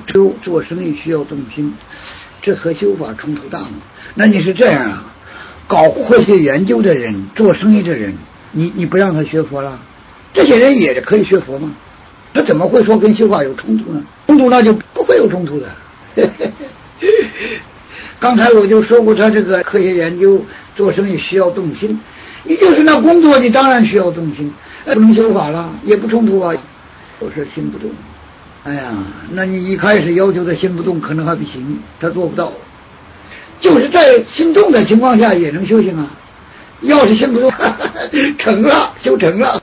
做生意需要动心，这和修法冲突大吗？那你是这样啊，搞科学研究的人，做生意的人，你不让他学佛了，这些人也可以学佛吗？他怎么会说跟修法有冲突呢？冲突那就不会有冲突的。刚才我就说过，他这个科学研究做生意需要动心，你就是那工作你当然需要动心，不能修法了也不冲突啊。我说心不动，哎呀，那你一开始要求他心不动可能还不行，他做不到，就是在心动的情况下也能修行啊。要是心不动成了，修成了。